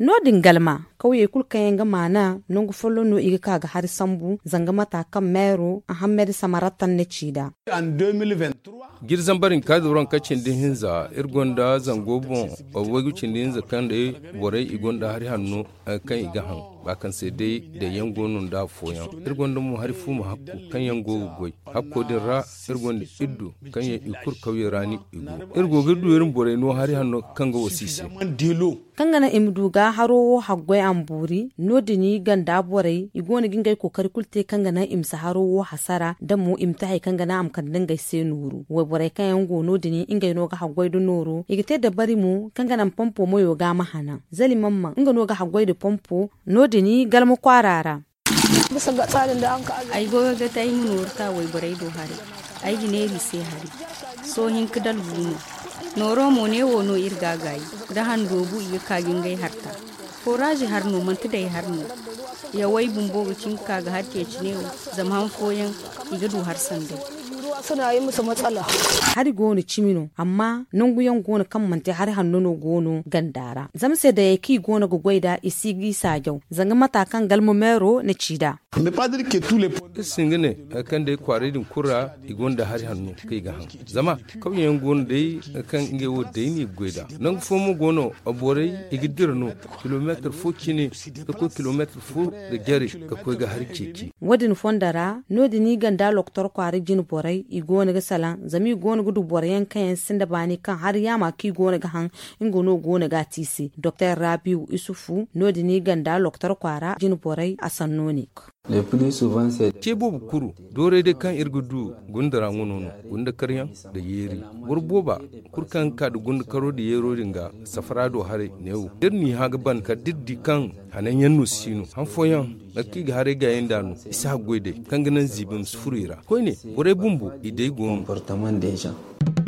no dingalma kauye kulkan ga mana nongu follo no iga kaga har sambu zanga mata kan mero Ahmed Samaratan ne cida en 2023 girzan barin kaduron kacin din hinza irgonda zango bon wagu cin din hinza kan da borai igonda har hannu kan iga han ba kan sai dai da yango nun da foyan irgonda mu har fu mu hakku kan yango goy hakko din ra irgonda iddu kan ya ikur kauye rani igo irgo gidu irin borai no har hannu kan ga wasisi kangana imduga haro haggoi amburi nodini ganda borai igoni gingai kokari kulte kangana imsa haro hasara damu imtahai kangana amkan dangai se nuru wai borai kan yango nodini ingai no ga haggoi do nuru igite da bari mu kangana pompo moyo ga mahana zali mamma inga no ga haggoi da pompo nodini galmu kwarara bisa ga tsarin da an ka ai goga ga tayi mun wurta wai borai do hari ai gine sai hari so hin kidal bunu noro mo ne wono irga gayi da han dobu iya kagin gai harta foraji har no man tudai har no ya wai bumbo cin kaga har ke cine zaman foyan iga du har sande suna yi musu matsala har gono cimino amma nunguyan gono kan mante har hannuno gono gandara zamse da yaki gono gugwaida isigi sajau zanga matakan galmo mero na cida ne pas dire que tous les singine kan da kwari din kura igonda har hannu kai ga han zama kauyen gono dai kan inge wo dai ni gwaida nan fomo gono aborai igidirno kilometer fo kine ko kilometer fo da gari ka ko ga har keke wadin fondara nodini ganda loktor kwari jin borai igona ga salan zami gona gudu borayan kayan sinda bani kan har yama ki gona ga han ingono gona ga tisi Dr. Rabiu Isufu nodini ganda loktor kwara jin borai asannonik le plus souvent c'est ke bobu kuru dore de kan irgudu gundara ngono gunda karyan da yeri burboba kurkan ka da gunda karo da yero dinga safarado hare newu dirni haga ban ka diddi kan hanan yannu sinu han foyan da ki ga hare ga yandanu isa goide kan ganan zibin sufurira ko ne bure bumbu idai gonu comportement des gens